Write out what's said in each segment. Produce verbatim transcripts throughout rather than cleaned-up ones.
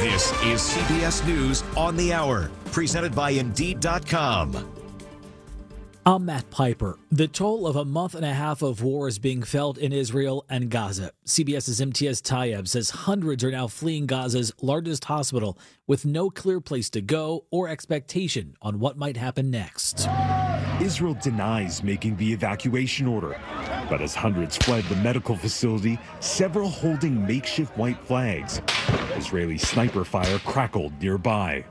This is C B S News on the Hour, presented by Indeed dot com. I'm Matt Piper. The toll of a month and a half of war is being felt in Israel and Gaza. CBS's Imtiaz Tayeb says hundreds are now fleeing Gaza's largest hospital with no clear place to go or expectation on what might happen next. Israel denies making the evacuation order, but as hundreds fled the medical facility, several holding makeshift white flags. Israeli sniper fire crackled nearby.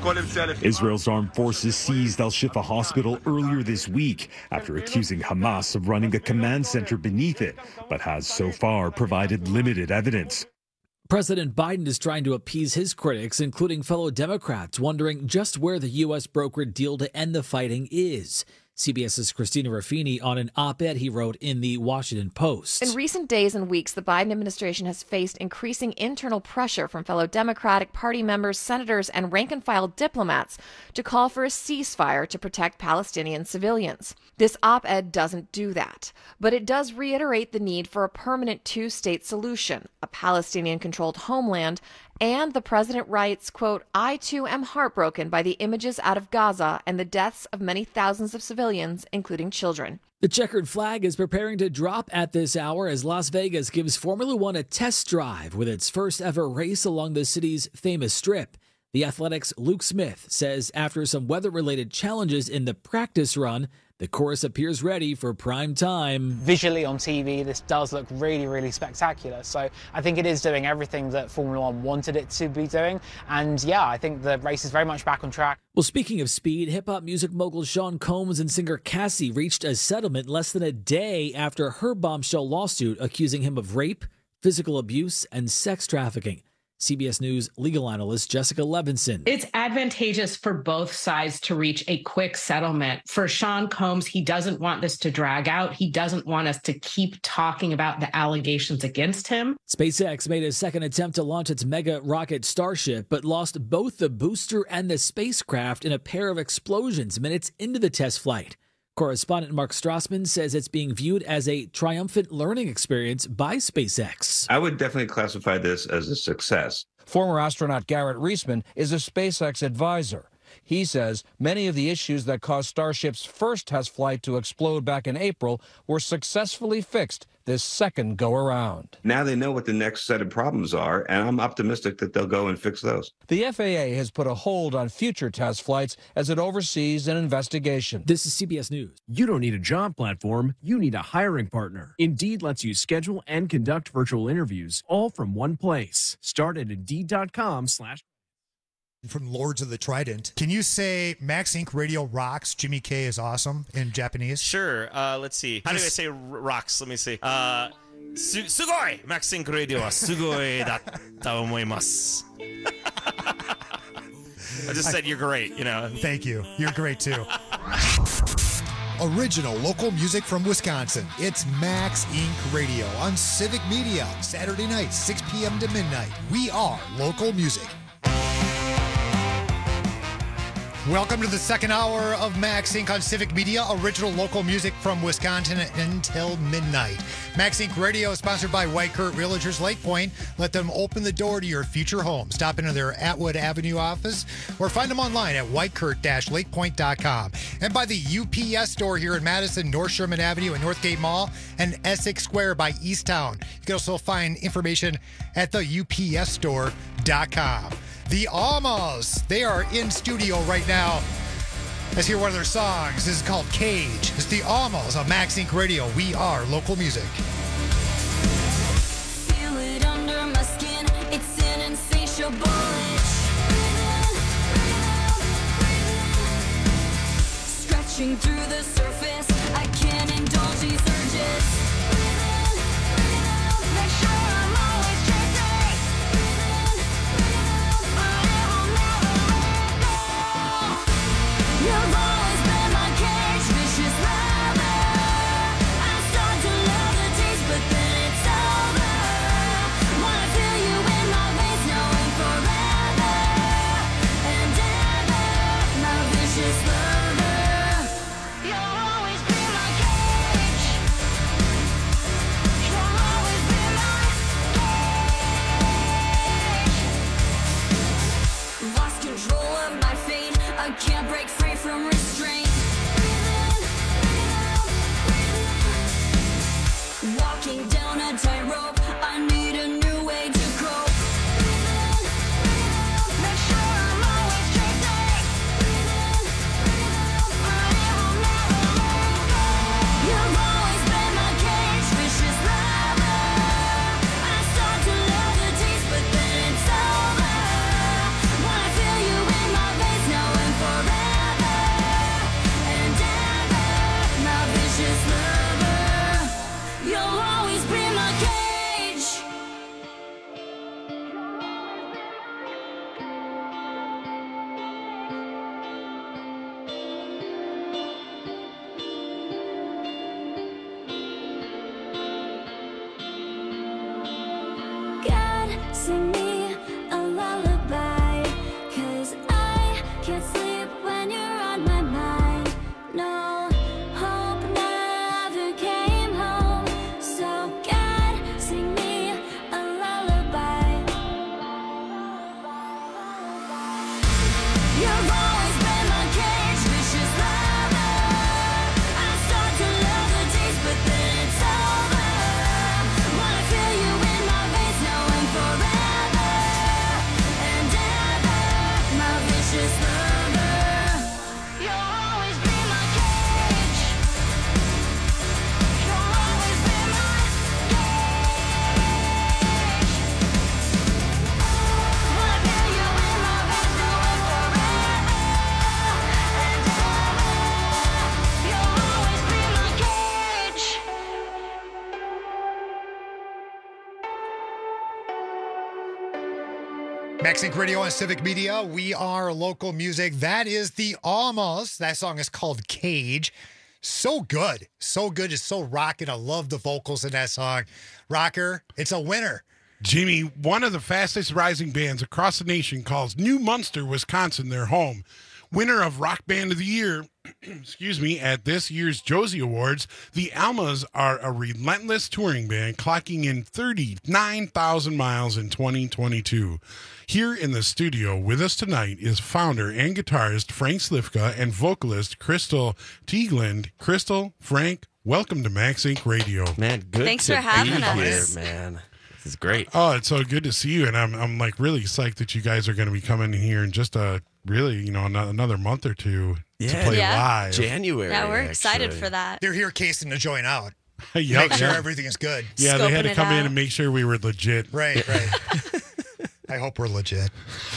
Israel's armed forces seized Al-Shifa Hospital earlier this week after accusing Hamas of running a command center beneath it, but has so far provided limited evidence. President Biden is trying to appease his critics, including fellow Democrats, wondering just where the U S brokered deal to end the fighting is. CBS's Christina Ruffini on an op-ed he wrote in the Washington Post. In recent days and weeks, the Biden administration has faced increasing internal pressure from fellow Democratic Party members, senators, and rank-and-file diplomats to call for a ceasefire to protect Palestinian civilians. This op-ed doesn't do that, but it does reiterate the need for a permanent two-state solution, a Palestinian-controlled homeland, and the president writes, quote, I too am heartbroken by the images out of Gaza and the deaths of many thousands of civilians, including children. The checkered flag is preparing to drop at this hour as Las Vegas gives Formula One a test drive with its first ever race along the city's famous strip. The Athletic's Luke Smith says after some weather-related challenges in the practice run, the course appears ready for prime time. Visually on T V, this does look really, really spectacular. So I think it is doing everything that Formula One wanted it to be doing. And yeah, I think the race is very much back on track. Well, speaking of speed, hip-hop music mogul Sean Combs and singer Cassie reached a settlement less than a day after her bombshell lawsuit accusing him of rape, physical abuse, and sex trafficking. C B S News legal analyst Jessica Levinson. It's advantageous for both sides to reach a quick settlement. For Sean Combs, he doesn't want this to drag out. He doesn't want us to keep talking about the allegations against him. SpaceX made a second attempt to launch its mega rocket Starship, but lost both the booster and the spacecraft in a pair of explosions minutes into the test flight. Correspondent Mark Strassman says it's being viewed as a triumphant learning experience by SpaceX. I would definitely classify this as a success. Former astronaut Garrett Reisman is a SpaceX advisor. He says many of the issues that caused Starship's first test flight to explode back in April were successfully fixed this second go-around. Now they know what the next set of problems are, and I'm optimistic that they'll go and fix those. The F A A has put a hold on future test flights as it oversees an investigation. This is C B S News. You don't need a job platform, you need a hiring partner. Indeed lets you schedule and conduct virtual interviews all from one place. Start at Indeed.com slash From Lords of the Trident. Can you say Max Incorporated Radio rocks, Jimmy K is awesome in Japanese? Sure. Uh, let's see. How do I say r- rocks? Let me see. Uh, su- sugoi! Max Incorporated Radio wa sugoi datta omoimasu. I just said you're great, you know. Thank you. You're great, too. Original local music from Wisconsin. It's Max Incorporated Radio on Civic Media. Saturday night, six p.m. to midnight. We are local music. Welcome to the second hour of Max Incorporated on Civic Media, original local music from Wisconsin until midnight. Max Incorporated Radio is sponsored by White Kurt Realtors Lake Point. Let them open the door to your future home. Stop into their Atwood Avenue office or find them online at white kurt dash lake point dot com. And by the U P S store here in Madison, North Sherman Avenue and Northgate Mall, and Essex Square by Easttown. You can also find information at the U P S store dot com. The Almas, they are in studio right now. Let's hear one of their songs. This is called Cage. It's the Almas on Max Incorporated Radio. We are local music. Feel it under my skin. It's an insatiable itch. Scratching through the surface. I can't indulge these urges. Make sure I'm always chasing. You've always been my cage, vicious lover. I start to love the taste, but then it's over. Wanna feel you in my veins, knowing forever and ever. My vicious lover. You'll always be You've always been my cage, vicious lover. I start to love the taste, but then it's over. Wanna feel you in my veins now and forever and ever. My vicious lover. You'll always be my cage. God, sing me a lullaby, 'cause I can't sleep when you're on my mind. No hope never came home, so God, sing me a lullaby. You've always been my cage, vicious lover. I start to love the taste, but then it's over. Wanna feel you in my veins now and forever and ever. My vicious lover. You'll always be my cage. You'll always be my cage. Wanna feel you in my veins now and forever and ever. You'll always be my cage. Maxink Radio and Civic Media. We are local music. That is the Almas. That song is called Cage. So good. So good. It's so rocking. I love the vocals in that song. Rocker, it's a winner. Jimmy, one of the fastest rising bands across the nation calls New Munster, Wisconsin their home. Winner of Rock Band of the Year, excuse me, at this year's Josie Awards, the Almas are a relentless touring band clocking in thirty-nine thousand miles in twenty twenty-two. Here in the studio with us tonight is founder and guitarist Frank Slifka and vocalist Crystal Teagland. Crystal, Frank, welcome to Maxink Radio. Man, good Thanks to for having be us. here, man. This is great. Oh, it's so good to see you, and I'm I'm like really psyched that you guys are going to be coming in here in just a really you know ano- another month or two to Yeah. play Yeah. live. January. Yeah, we're excited actually. for that. They're here casing to join out. Yep, Make sure yeah. everything is good. Yeah, they had Scoping to it come in out. and make sure we were legit. Right, right. I hope we're legit.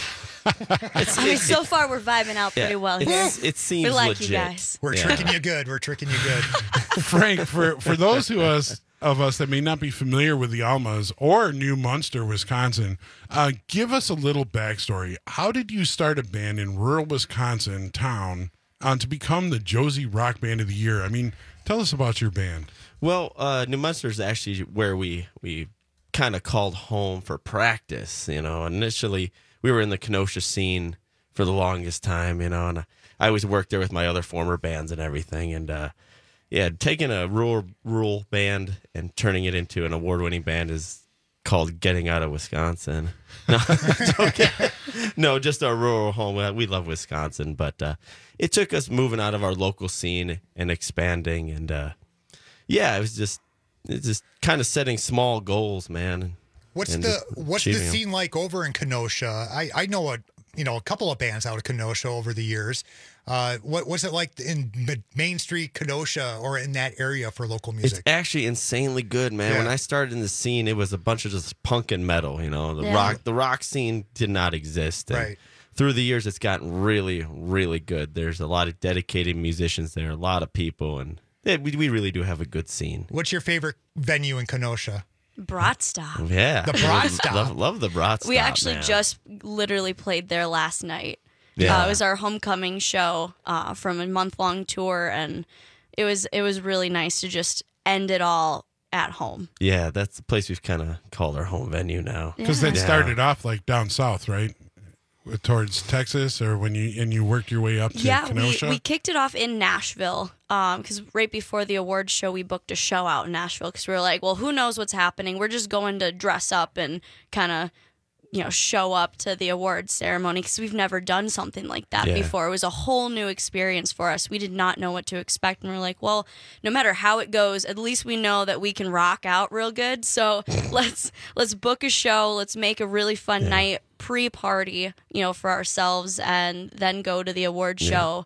I mean, so far we're vibing out pretty Yeah, well here. it's- it seems we like legit. you guys. We're Yeah. tricking you good. We're tricking you good. Frank, for for those who us of us that may not be familiar with the Almas or New Munster, Wisconsin, uh, give us a little backstory. How did you start a band in rural Wisconsin town uh, to become the Josie Rock Band of the Year? I mean, tell us about your band. Well, uh, New Munster is actually where we we kind of called home for practice. You know, initially we were in the Kenosha scene for the longest time. You know, and I always worked there with my other former bands and everything. And uh, yeah, taking a rural rural band and turning it into an award-winning band is called getting out of Wisconsin. No, joking. No, just our rural home. We love Wisconsin, but uh, it took us moving out of our local scene and expanding. And uh, yeah, it was just it's just kind of setting small goals, man. What's and the just what's the achieving them. scene like over in Kenosha? I, I know a you know a couple of bands out of Kenosha over the years. Uh, what what's it like in Ma- Main Street, Kenosha, or in that area for local It's music? actually insanely good, man. Yeah. When I started in the scene, it was a bunch of just punk and metal. You know, the Yeah. rock the rock scene did not exist. And Right. through the years, it's gotten really, really good. There's a lot of dedicated musicians there, a lot of people, and yeah, we we really do have a good scene. What's your favorite venue in Kenosha? Bratstop. Yeah, The Bratstop. love, love the Bratstop. We actually man. just literally played there last night. Yeah. Uh, it was our homecoming show uh, from a month long tour, and it was it was really nice to just end it all at home. Yeah, that's the place we've kind of called our home venue now. Because Yeah. that started off like down south, right? Towards Texas, or when you and you worked your way up to Yeah, we, Kenosha. we kicked it off in Nashville because right before the awards show, we booked a show out in Nashville because we were like, well, who knows what's happening? We're just going to dress up and kind of, you know, show up to the awards ceremony because we've never done something like that Yeah. before. It was a whole new experience for us. We did not know what to expect, and we're like, well, no matter how it goes, at least we know that we can rock out real good. So let's let's book a show. Let's make a really fun Yeah. night pre-party, you know, for ourselves, and then go to the award show.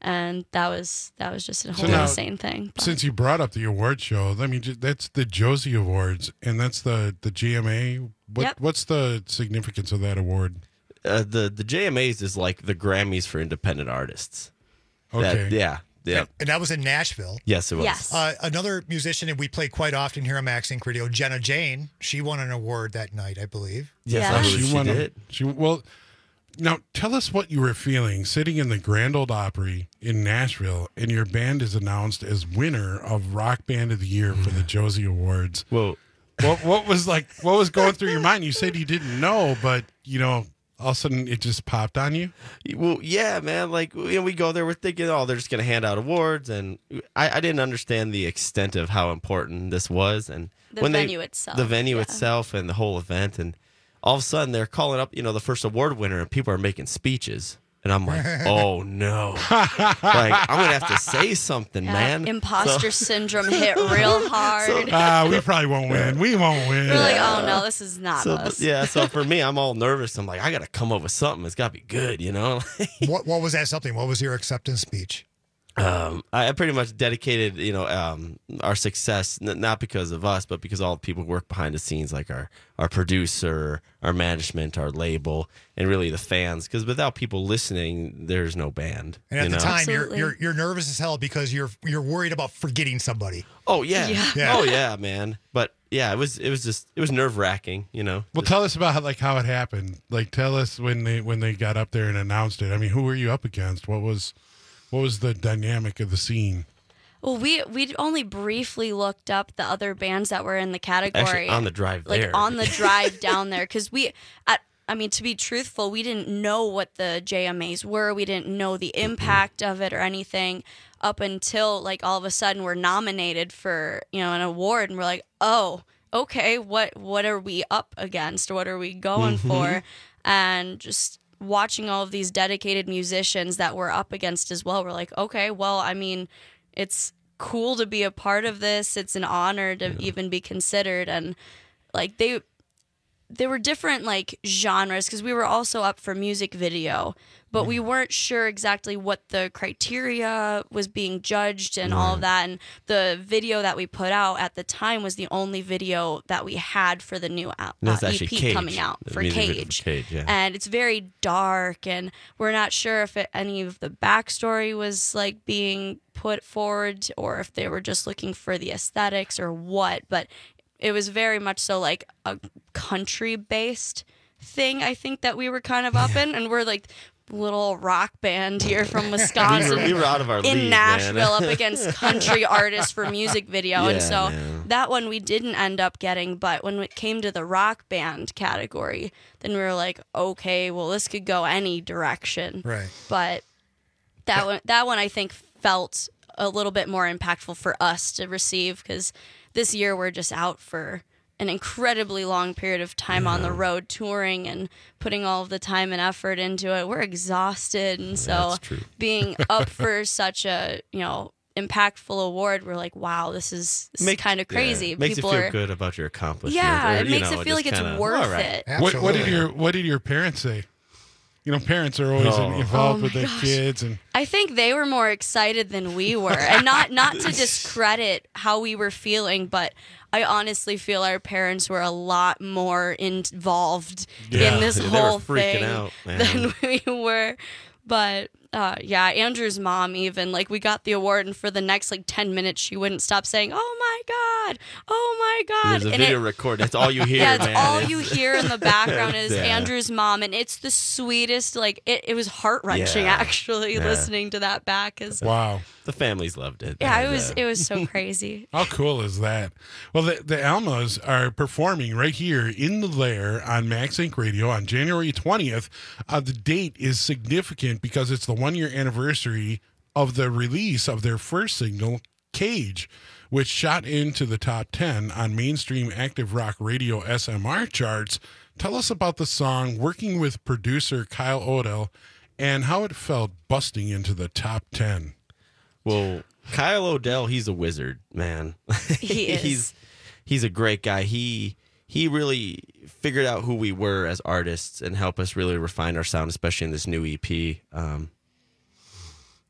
and that was that was just a So whole now, insane thing. But- Since you brought up the award show, I mean, ju- that's the Josie Awards, and that's the the G M A. What Yep. what's the significance of that award? Uh, the the J M As is like the Grammys for independent artists. That- Okay. yeah. Yeah. And that was in Nashville. Yes, it was. Yes. Uh, another musician that we play quite often here on Max Inc Radio, Jenna Jane. She won an award that night, I believe. Yes, I believe she won a- did. she well. Now tell us what you were feeling sitting in the Grand Ole Opry in Nashville, and your band is announced as winner of Rock Band of the Year for the Josie Awards. Well, what what was like? What was going through your mind? You said you didn't know, but you know, all of a sudden it just popped on you. Well, yeah, man. Like, you know, we go there, we're thinking, oh, they're just going to hand out awards. And I, I didn't understand the extent of how important this was. And The when venue they, itself, The venue yeah. itself and the whole event. And all of a sudden they're calling up, you know, the first award winner, and people are making speeches. And I'm like, oh, no. Like, I'm going to have to say something, Yeah, man. Imposter So- syndrome hit real hard. Ah, we probably won't win. We won't win. We're like, oh no, this is not So, us. yeah, so for me, I'm all nervous. I'm like, I got to come up with something. It's got to be good, you know? what What was that something? What was your acceptance speech? Um, I I pretty much dedicated, you know, um, our success n- not because of us, but because all the people who work behind the scenes, like our our producer, our management, our label, and really the fans. Because without people listening, there's no band. And at you the know? time, you're, you're you're nervous as hell because you're you're worried about forgetting somebody. Oh yeah. Yeah. oh yeah, man. But yeah, it was it was just it was nerve wracking, you know. Well, tell us about how, like how it happened. Like, tell us when they when they got up there and announced it. I mean, who were you up against? What was what was the dynamic of the scene? Well, we we only briefly looked up the other bands that were in the category. Actually, on the drive like there. on the drive down there, because we, at, I mean, to be truthful, we didn't know what the J M As were. We didn't know the impact of it or anything up until like all of a sudden we're nominated for you know an award, and we're like, oh, okay, what what are we up against? What are we going Mhm. for? And just watching all of these dedicated musicians that we're up against as well, we're like, okay, well, I mean, it's cool to be a part of this. It's an honor to even be considered. And like they there were different like genres because we were also up for music video, but we weren't sure exactly what the criteria was being judged and all of that. And the video that we put out at the time was the only video that we had for the new uh, And that's E actually P Cage, coming out the for music video for Cage. Cage, yeah. And it's very dark, and we're not sure if it, any of the backstory was like being put forward or if they were just looking for the aesthetics or what. But it was very much so like a country based thing, I think, that we were kind of up in. And we're like little rock band here from Wisconsin. We were- we were out of our in league, Nashville man. up against country artists for music video. Yeah, and so man. that one we didn't end up getting, but when it came to the rock band category, then we were like, okay, well, this could go any direction. Right. But that one, that one I think felt a little bit more impactful for us to receive because this year we're just out for an incredibly long period of time on the road touring and putting all of the time and effort into it. We're exhausted, and so That's true. being up for such a, you know, impactful award, we're like, wow, this is, this is kind of crazy. Yeah, makes People you feel are good about your accomplishment. Yeah, or, it you makes know, it feel just like it's kinda, worth all right. it. What, what did your What did your parents say? You know, parents are always Oh. involved Oh with my their gosh. kids, and I think they were more excited than we were, and not not to discredit how we were feeling, but I honestly feel our parents were a lot more involved Yeah. in this They were whole freaking thing out, man. than we were. But uh, yeah, Andrew's mom even like we got the award, and for the next like ten minutes, she wouldn't stop saying, "Oh my god, oh my god!" There's a And video it- record. That's all you hear, yeah, it's man. all you hear in the background is Yeah. Andrew's mom, and it's the sweetest. Like it, it was heart wrenching Yeah. actually Yeah. listening to that back. Cause wow, the families loved it. yeah, it And, was uh, it was so crazy. how cool is that? Well, the, the Almas are performing right here in the Lair on Max Inc Radio on January twentieth. Uh, the date is significant because it's the one year anniversary of the release of their first single, Cage, which shot into the top ten on mainstream active rock radio S M R charts. Tell us about the song, working with producer Kyle Odell, and how it felt busting into the top ten. Well, Kyle Odell, he's a wizard, man. He is. he's he's a great guy. He he really figured out who we were as artists and helped us really refine our sound, especially in this new E P. Um,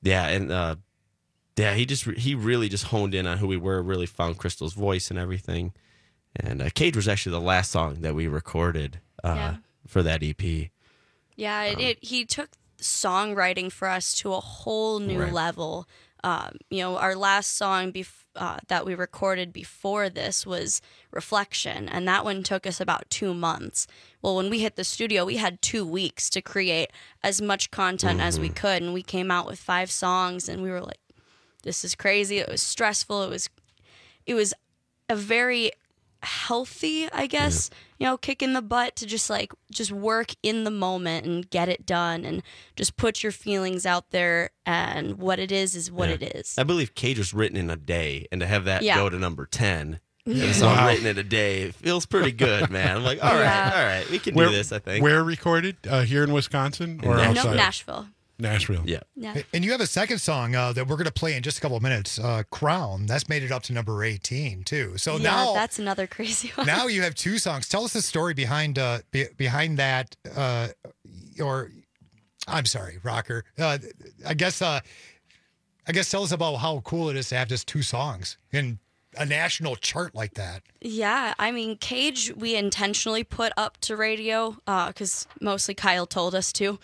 yeah, and uh, yeah, he just he really just honed in on who we were, really found Crystal's voice and everything. And uh, Cage was actually the last song that we recorded uh, Yeah. for that E P. Yeah, it, it, he took songwriting for us to a whole new Right. level. Um, you know, our last song bef- uh, that we recorded before this was Reflection, and that one took us about two months. Well, when we hit the studio, we had two weeks to create as much content as we could, and we came out with five songs, and we were like, this is crazy. It was stressful. It was, it was a very healthy, I guess, you know, kick in the butt to just like just work in the moment and get it done and just put your feelings out there, and what it is is what Yeah. it is. I believe Cage was written in a day, and to have that Yeah. go to number ten, Yeah. and a song Wow. written in a day, it feels pretty good, man. I'm like, all right, Yeah. all right, we can Where- do this, I think. Where recorded? Uh, here in Wisconsin or In outside? No, Nashville. Nashville. Yeah. Yeah. And you have a second song uh, that we're going to play in just a couple of minutes, uh, Crown. That's made it up to number eighteen, too. So yeah, now that's another crazy one. now you have two songs. Tell us the story behind uh, be, behind that, uh, or I'm sorry, Rocker. Uh, I guess uh, I guess tell us about how cool it is to have just two songs in a national chart like that. Yeah, I mean, Cage, we intentionally put up to radio because mostly Kyle told us to.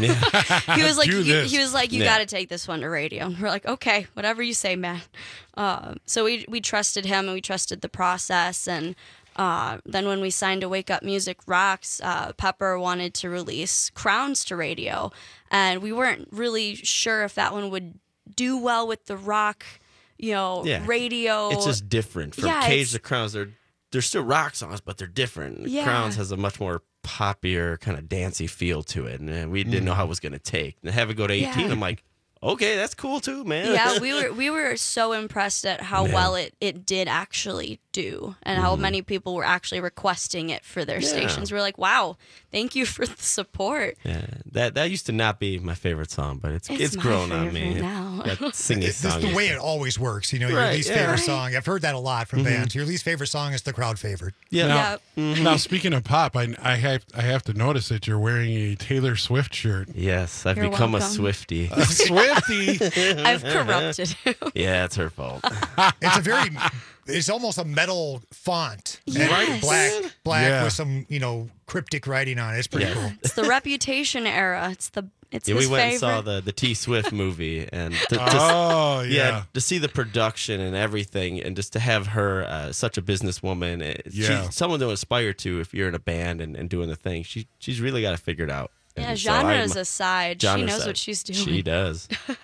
he was like, Do you, this. he was like, you Yeah. got to take this one to radio, and we're like, okay, whatever you say, man. Uh, so we we trusted him and we trusted the process, and uh, then when we signed to Wake Up Music Rocks, uh, Pepper wanted to release Crowns to radio, and we weren't really sure if that one would do well with the rock, you know, Yeah. radio. It's just different. From Yeah, Cage it's- to Crowns, they're they're still rock songs, but they're different. Yeah. Crowns has a much more poppier, kind of dancey feel to it, and uh, we didn't know how it was going to take. And to have it go to eighteen, Yeah. I'm like, okay, that's cool too, man. Yeah, we were we were so impressed at how Yeah. well it, it did actually do, and how many people were actually requesting it for their Yeah. stations. We're like, wow, thank you for the support. Yeah, that that used to not be my favorite song, but it's it's, It's my grown on me. favorite now. That singing This is song. the is- way it always works. You know, your Right, least yeah. favorite Right. song. I've heard that a lot from Mhm. bands. Your least favorite song is the crowd favorite. Yeah. Now, Yeah. now speaking of pop, I, I have I have to notice that you're wearing a Taylor Swift shirt. Yes, I've You're become a welcome. Swiftie. A Swiftie. I've corrupted you. Yeah, it's her fault. It's a very, it's almost a metal font. And Yes. black, black Yeah. with some, you know, cryptic writing on it. It's pretty Yeah. cool. It's the Reputation era. It's the it's Yeah, his we went favorite. and saw the the T Swift movie, and to, to, Oh, yeah, yeah. to see the production and everything, and just to have her uh, such a businesswoman, uh, Yeah. she's someone to aspire to if you're in a band and, and doing the thing. She she's really got it figured out. yeah, And so genres I'm- aside, she genre knows side. what she's doing. She does.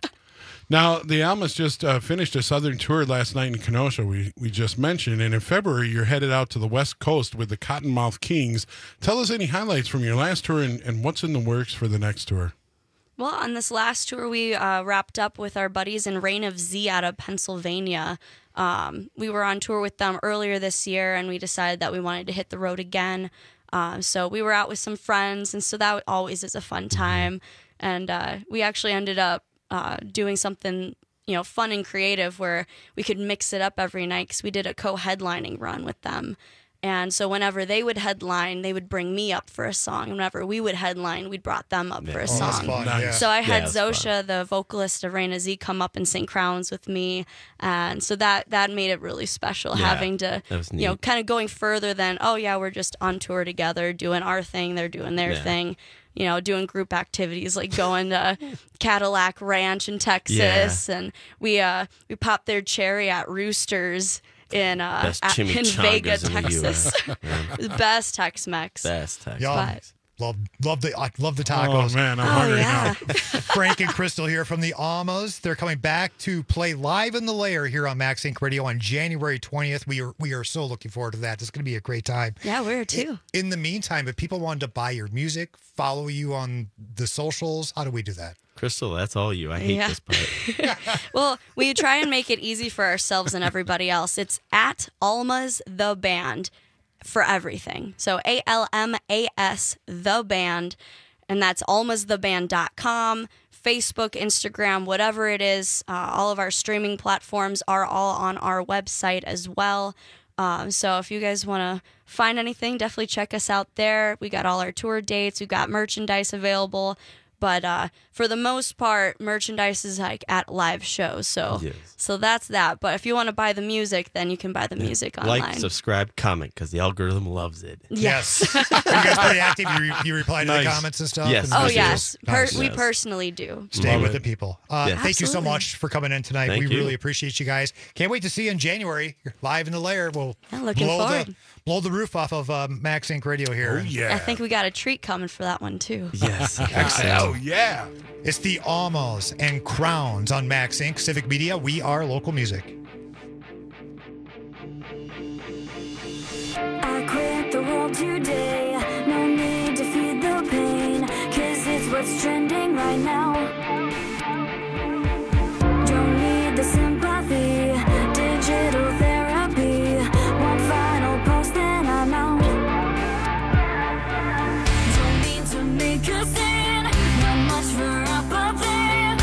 Now, the Almas just uh, finished a southern tour last night in Kenosha, we, we just mentioned. And in February, you're headed out to the West Coast with the Cottonmouth Kings. Tell us any highlights from your last tour and, and what's in the works for the next tour. Well, on this last tour, we uh, wrapped up with our buddies in Reign of Z out of Pennsylvania. Um, we were on tour with them earlier this year, and we decided that we wanted to hit the road again. Um, so we were out with some friends, and so that always is a fun time. And uh, we actually ended up uh, doing something, you know, fun and creative where we could mix it up every night because we did a co-headlining run with them. And so whenever they would headline, they would bring me up for a song. And whenever we would headline, we'd brought them up for a Oh, that's song. fun. Nice. Yeah. So I had Yeah, it's Zosha, the vocalist of Reign of Z, come up and sing Crowns with me, and so that that made it really special. Yeah, having to, that was you know, neat. kind of going further than oh yeah, we're just on tour together, doing our thing, they're doing their Yeah. thing. You know, doing group activities like going to Cadillac Ranch in Texas, and we uh we popped their cherry at Roosters in uh Best at, in chimichangas Vega, in the U Texas. S. Yeah. The best Tex-Mex. Best text. Y'all But- love, love the I love the Oh, tacos. man, I'm Oh, hungry yeah. now. Frank and Crystal here from the Almas. They're coming back to play live in the Lair here on Max Inc Radio on January twentieth. We are we are so looking forward to that. It's going to be a great time. Yeah, we're too. In the meantime, if people wanted to buy your music, follow you on the socials, how do we do that? Crystal, that's all you. I hate Yeah. this part. Well, we try and make it easy for ourselves and everybody else. It's at Almas the Band for everything. So A L M A S the Band, and that's almas the band dot com, Facebook, Instagram, whatever it is. Uh, all of our streaming platforms are all on our website as well. Um, so if you guys want to find anything, definitely check us out there. We got all our tour dates. We've got merchandise available. But uh, for the most part, merchandise is like at live shows. So Yes. so that's that. But if you want to buy the music, then you can buy the music online. Like, subscribe, comment, because the algorithm loves it. Yes. Are you guys pretty active? You, re- you reply to Nice. the comments and stuff? Yes. And Oh messages? yes, per- Nice. we personally do. Stay Love with it. the people. Uh, Yeah. Thank you so Absolutely. much for coming in tonight. Thank we you. really appreciate you guys. Can't wait to see you in January. You're live in the lair. We'll Yeah, looking blow forward. the blow the roof off of um, Max Inc Radio here. Oh, yeah. I think we got a treat coming for that one too. Yes. Hell yeah. It's the Almas and Crowns on Max Inc Civic Media. We are local music. I quit the world today. No need to feed the pain, cause it's what's trending right now. Don't need the sympathy, digital therapy. One final post, then I'm out. Don't mean to make a scene, not much for apathy.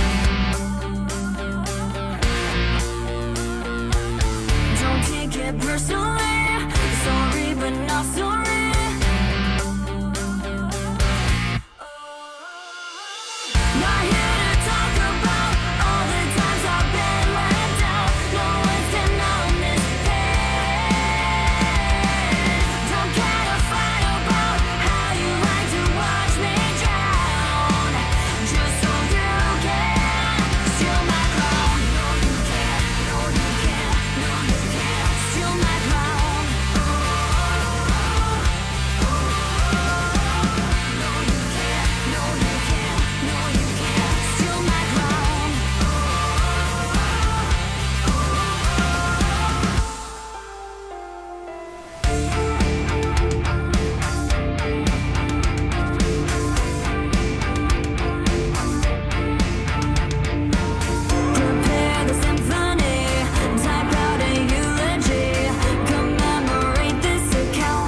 Don't take it personally. Sorry, but not sorry. Not here to talk about all the times I've been let down. No one's denying this pain. Don't care to fight about how you like to watch me drown, just so you can steal my crown. No, you can't. No, you can't. No, you can't steal my crown. Prepare the symphony, type out a eulogy, commemorate this account.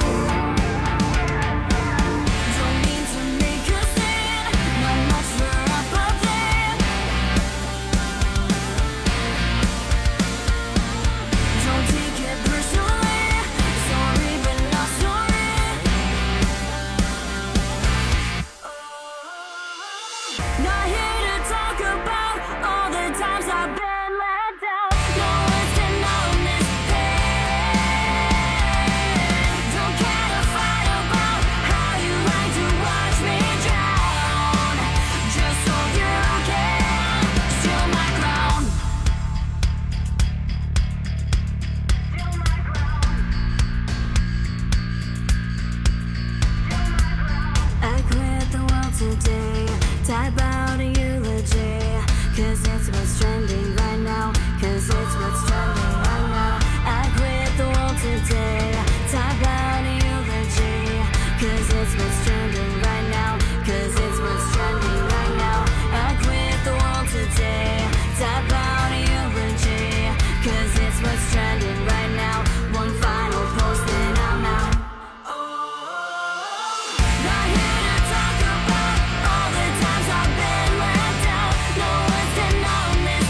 Don't mean to make a scene, not much for apathy. Don't take it personally, sorry but not sorry. Not here to talk about all the times I've been let down. No one's denying this pain. Don't care to fight about how you like to watch me drown, just so you can steal my crown. I quit the world today, type out a eulogy, cause it's what's trending right now, cause it's what's trending right now. I quit the world today, type out a eulogy, cause it's what's trending right now, cause it's what's trending right now. I quit the world today, type out a eulogy, cause it's what's trending right now. One final post, then I'm out. Not here to talk about all the times I've been let down. No one's denying this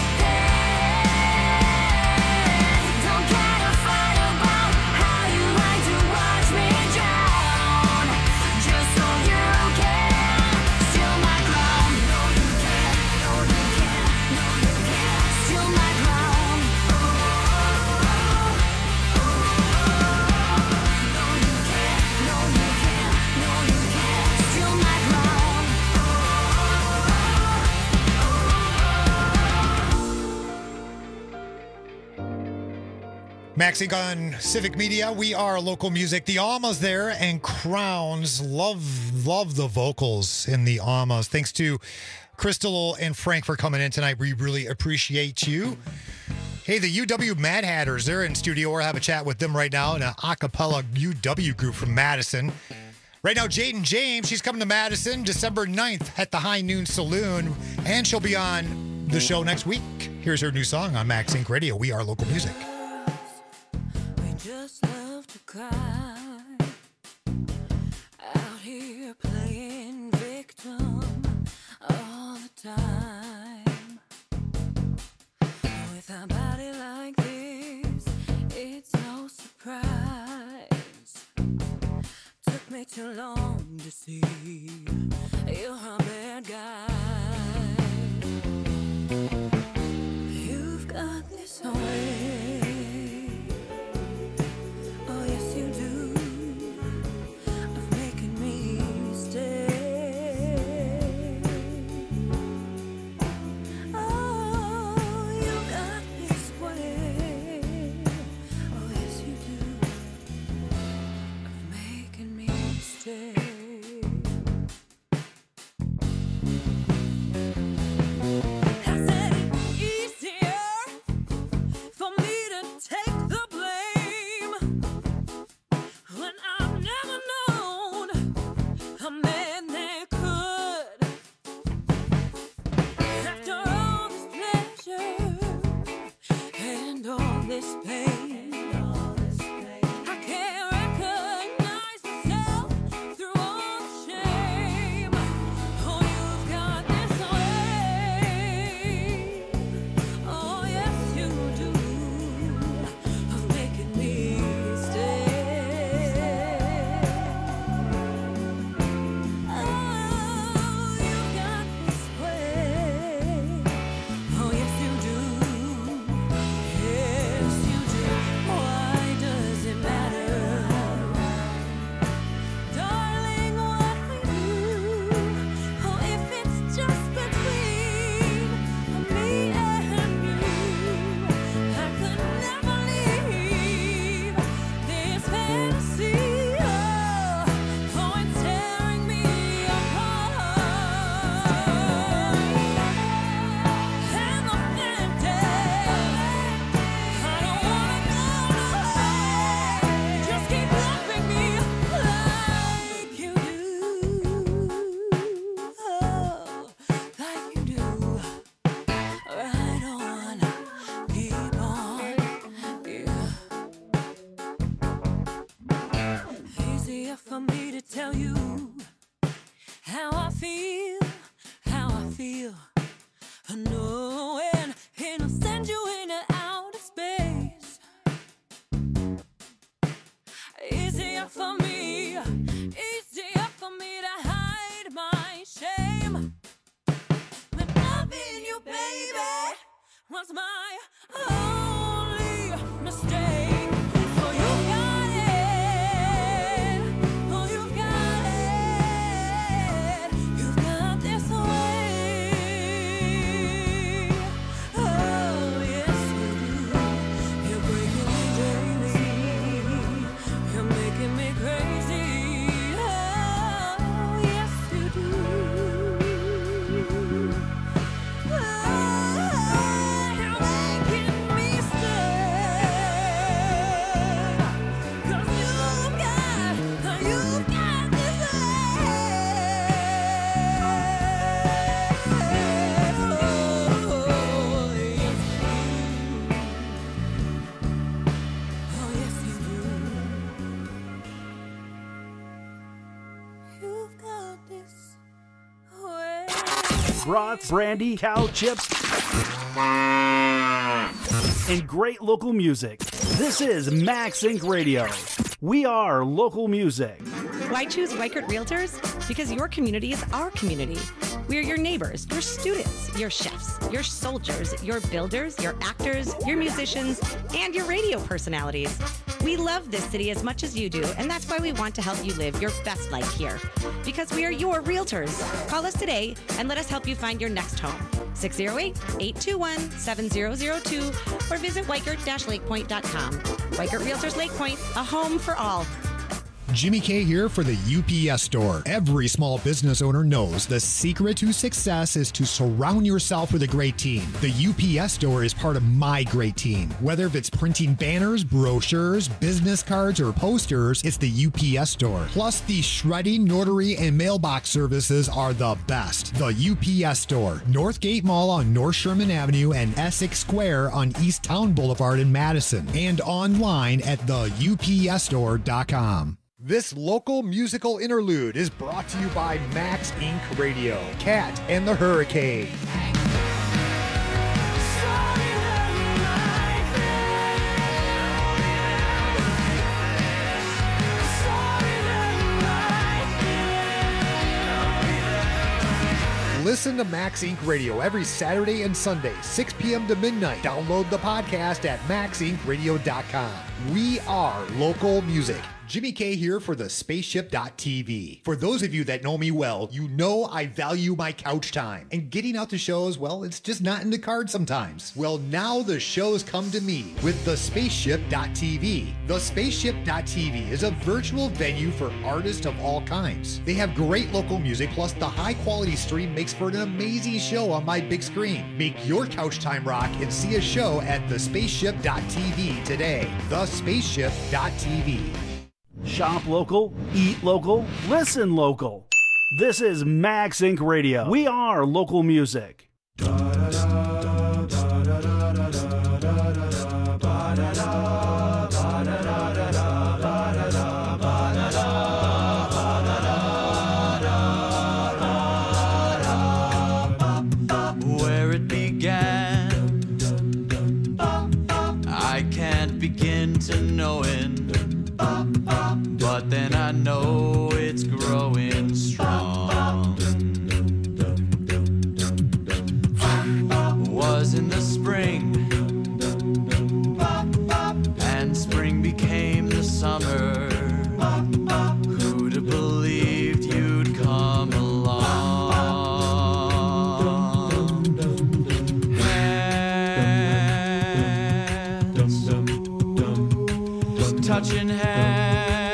pain. Don't care to fight about how you like to watch me drown, just so you can steal my crown. No, you can't. No, you can't. No, you can't steal my crown. No, you can't. No, you can't. No, you can't steal my crown. Max Inc on Civic Media. We are local music. The Almas there and Crowns. Love, love the vocals in the Almas. Thanks to Crystal and Frank for coming in tonight. We really appreciate you. Hey, the U W Mad Hatters, they're in studio. We'll have a chat with them right now, an a cappella U W group from Madison. Right now, Jaden James, she's coming to Madison December ninth at the High Noon Saloon, and she'll be on the show next week. Here's her new song on Max Inc Radio. We are local music. We just love to cry out here playing victim all the time. With a body like this, it's no surprise. Took me too long to see You're a bad guy. You've got this way. Oh, yes, you do. Of making me stay. Oh, you got this way. Oh, yes, you do. Of making me stay. I said it's easier for me to take the blame when I've never known a man that could. After all this pleasure and all this pain, I can't recognize myself through all the shame. Oh, you've got this way. Oh, yes, you do. Of making me stay. Oh, you've got this way. Oh, yes, you do. Yes, you do. Why does it matter? Darling, what we do. Oh, if it's just between me and you, I could never leave this fantasy. Oh, oh, it's tearing me apart. And the fantasy, I don't wanna go away. Just keep loving me like you do. Oh, like you do. Right on, keep on, yeah. Easier for me to tell you how I feel, how I feel. Knowing it'll send you into outer space. Easier for me, easier for me to hide my shame. When loving you, baby, was my only mistake. So you got it. Oh, you got it. You've got this way. Oh, yes, you do. You're breaking me daily. You're making me crazy. Oh, yes, you do. Oh, you're making me stay. 'Cause you've got, you've got this Oh, yes, you do. You've got this way. Brats, brandy, cow chips, and great local music. This is Max Incorporated. Radio. We are local music. Why choose Weichert Realtors? Because your community is our community. We're your neighbors, your students, your chefs, your soldiers, your builders, your actors, your musicians, and your radio personalities. We love this city as much as you do, and that's why we want to help you live your best life here. Because we are your realtors. Call us today and let us help you find your next home. six oh eight, eight two one, seven oh oh two or visit weichert dash lake point dot com. Weichert Realtors Lake Point, a home for all. Jimmy K here for the U P S Store. Every small business owner knows the secret to success is to surround yourself with a great team. The U P S Store is part of my great team. Whether it's printing banners, brochures, business cards, or posters, it's the U P S Store. Plus, the shredding, notary, and mailbox services are the best. The U P S Store. Northgate Mall on North Sherman Avenue and Essex Square on East Town Boulevard in Madison. And online at the U P S store dot com. This local musical interlude is brought to you by Max Incorporated. Radio, Cat and the Hurricane. Listen to Max Incorporated. Radio every Saturday and Sunday, six p.m. to midnight. Download the podcast at max inc radio dot com. We are local music. Jimmy K here for the spaceship dot t v. For those of you that know me well, you know I value my couch time. And getting out to shows, well, it's just not in the cards sometimes. Well, now the shows come to me with the spaceship dot t v. The spaceship dot t v is a virtual venue for artists of all kinds. They have great local music, plus the high quality stream makes for an amazing show on my big screen. Make your couch time rock and see a show at the spaceship dot t v today. the spaceship dot t v. Shop local, eat local, listen local. This is Max Incorporated. Radio. We are local music. Where it began, I can't begin to know it. But then I know it's growing strong. Was in the spring, and spring became the summer. Who'd have believed you'd come along? Hands, touching hands.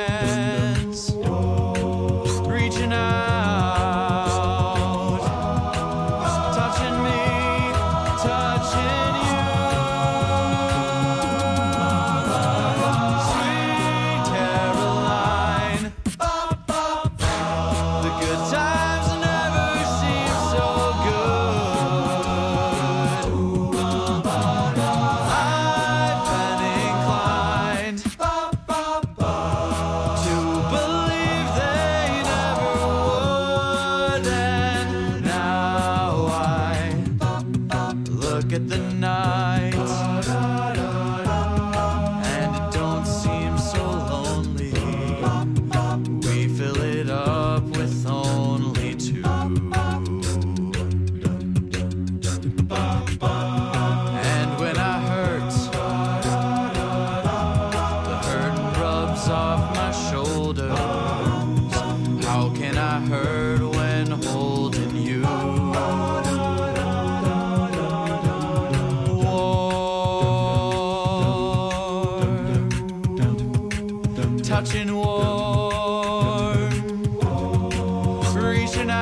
Touching warm, reaching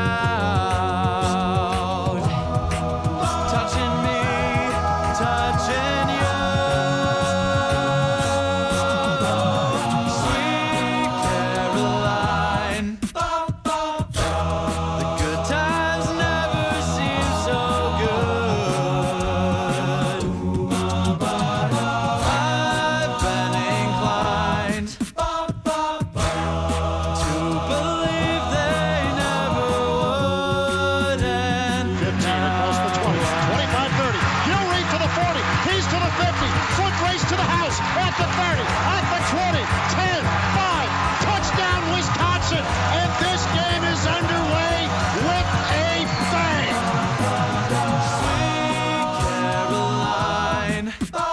out, touching me, touching you. Sweet Caroline, the good times never seem so good. I've been inclined at the thirty, at the twenty, ten, five, touchdown Wisconsin, and this game is underway with a bang. Sweet Caroline,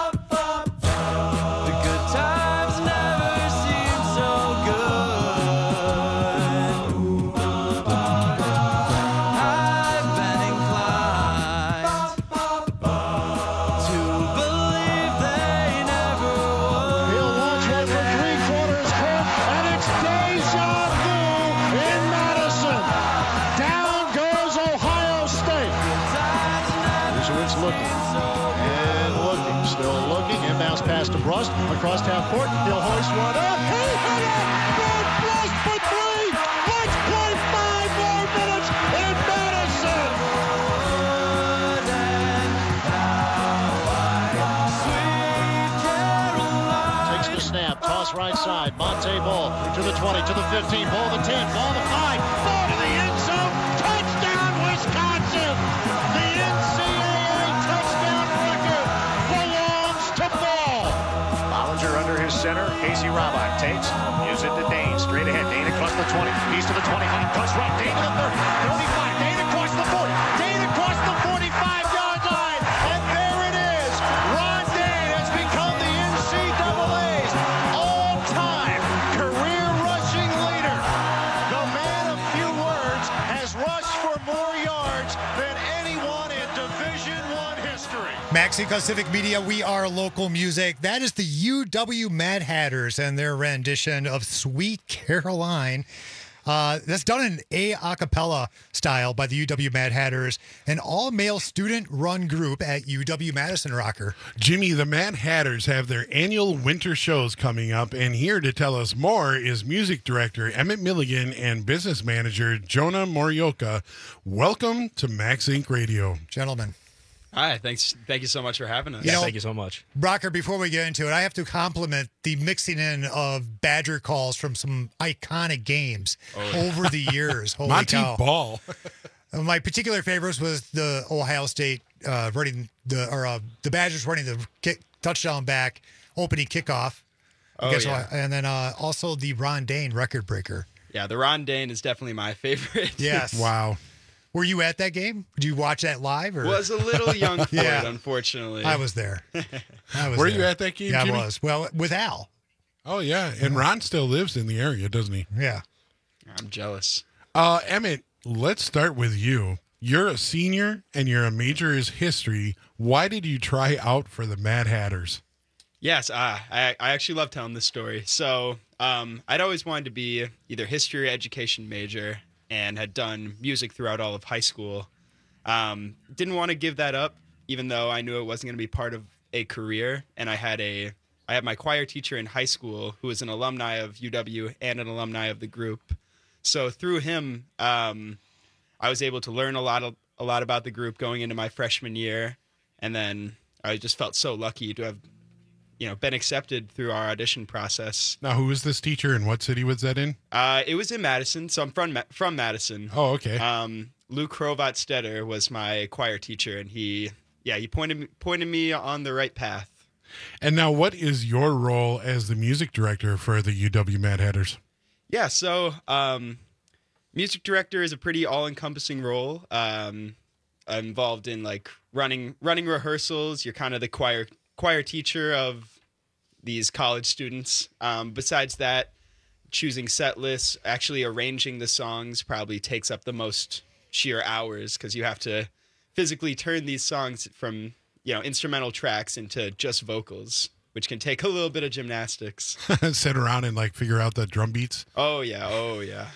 the good times never seem so good. I've been inclined to believe they never He'll launch one for three quarters, hit, and it's deja vu in Madison. Down goes Ohio State. Here's who it's looking. And looking, still looking. Inbounds pass to Brust across half court. He'll hoist one up. He hit it! Big Brust for three! Let's play five more minutes in Madison! Takes the snap, toss right side, Monte Ball to the twenty, to the fifteen, ball to the ten, ball to five, ball to the end zone, touchdown Wisconsin! The N C double A touchdown record belongs to Ball! Bollinger under his center, Casey Robot takes, gives it to Dane, straight ahead, Dane across the twenty, he's to the twenty-five, goes right, Dane to the thirty, thirty-five, Dane across the forty, Dane Maxine on Civic Media, we are local music. That is the U W Mad Hatters and their rendition of Sweet Caroline. Uh, that's done in a cappella style by the U W Mad Hatters, an all-male student-run group at U W Madison Rocker. Jimmy, the Mad Hatters have their annual winter shows coming up, and here to tell us more is music director Emmett Milligan and business manager Jonah Morioka. Welcome to Max Inc Radio. Gentlemen. Hi, thanks. Thank you so much for having us. You know, thank you so much. Rocker, before we get into it, I have to compliment the mixing in of Badger calls from some iconic games Oh, yeah. over the years. Holy Monty cow. Ball. Uh, My particular favorites was the Ohio State uh, running the or uh, the Badgers running the kick, touchdown back opening kickoff. Oh, Against yeah. Ohio- and then uh, also the Ron Dane record breaker. Yeah, the Ron Dane is definitely my favorite. Yes. Wow. Were you at that game? Did you watch that live? Or? Was a little young for Yeah. it, unfortunately. I was there. I was Were there. you at that game, Yeah, Jimmy? I was. Well, with Al. Oh, yeah. And Ron still lives in the area, doesn't he? Yeah. I'm jealous. Uh, Emmett, let's start with you. You're a senior and your major is history. Why did you try out for the Mad Hatters? Yes, uh, I I actually love telling this story. So um, I'd always wanted to be either history or education major, and had done music throughout all of high school. Um, didn't want to give that up, even though I knew it wasn't going to be part of a career. And I had a I had my choir teacher in high school who was an alumni of U W and an alumni of the group. So through him, um, I was able to learn a lot of a lot about the group going into my freshman year, and then I just felt so lucky to have, you know, been accepted through our audition process. Now, who was this teacher and what city was that in? Uh, it was in Madison, so I'm from Ma- from Madison. Oh, okay. Um, Luke Hrovat-Stetter was my choir teacher, and he, yeah, he pointed me, pointed me on the right path. And now, what is your role as the music director for the U W Mad Hatters? Yeah, so um, music director is a pretty all-encompassing role. Um, I'm involved in like running running rehearsals. You're kind of the choir choir teacher of these college students. Um, besides that, choosing set lists, actually arranging the songs probably takes up the most sheer hours because you have to physically turn these songs from, you know, instrumental tracks into just vocals, which can take a little bit of gymnastics. Sit around and like figure out the drum beats. Oh yeah, oh yeah.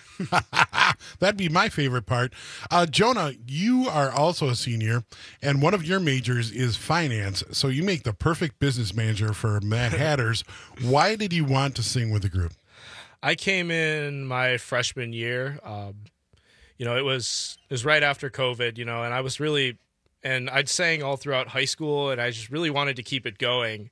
That'd be my favorite part. Uh, Jonah, you are also a senior, and one of your majors is finance. So you make the perfect business manager for Mad Hatters. Why did you want to sing with the group? I came in my freshman year. Um, you know, it was it was right after COVID. You know, and I was really, and I'd sang all throughout high school, and I just really wanted to keep it going.